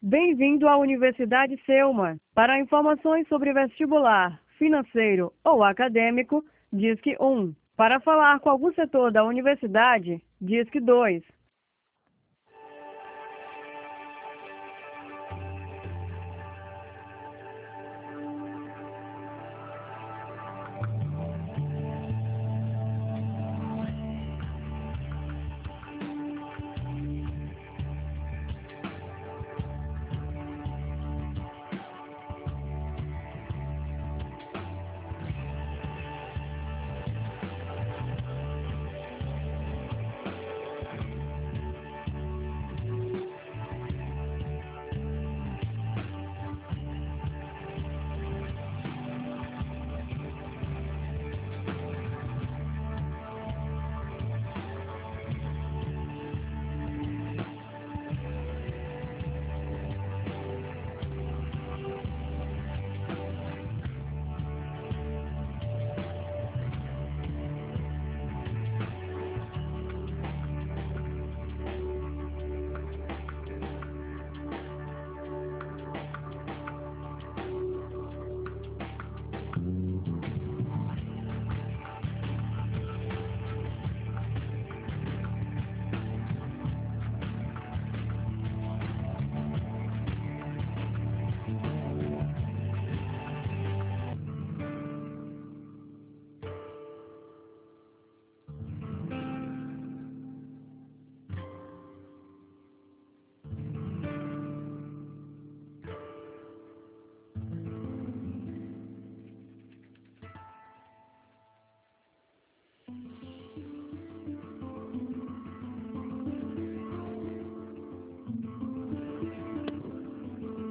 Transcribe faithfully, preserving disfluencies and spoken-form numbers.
Bem-vindo à Universidade Selma. Para informações sobre vestibular, financeiro ou acadêmico, disque um. Para falar com algum setor da universidade, disque dois.